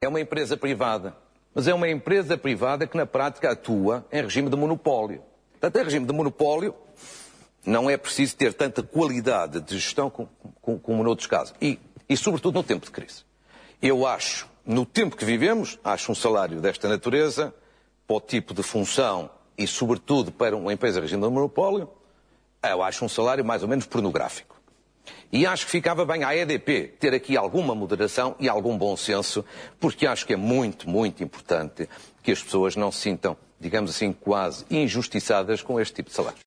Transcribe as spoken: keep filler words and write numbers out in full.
É uma empresa privada, mas é uma empresa privada que na prática atua em regime de monopólio. Portanto, em regime de monopólio não é preciso ter tanta qualidade de gestão como, como, como noutros casos. E, e sobretudo no tempo de crise. Eu acho, no tempo que vivemos, acho um salário desta natureza, para o tipo de função e sobretudo para uma empresa em regime de monopólio, eu acho um salário mais ou menos pornográfico. E acho que ficava bem à E D P ter aqui alguma moderação e algum bom senso, porque acho que é muito, muito importante que as pessoas não se sintam, digamos assim, quase injustiçadas com este tipo de salário.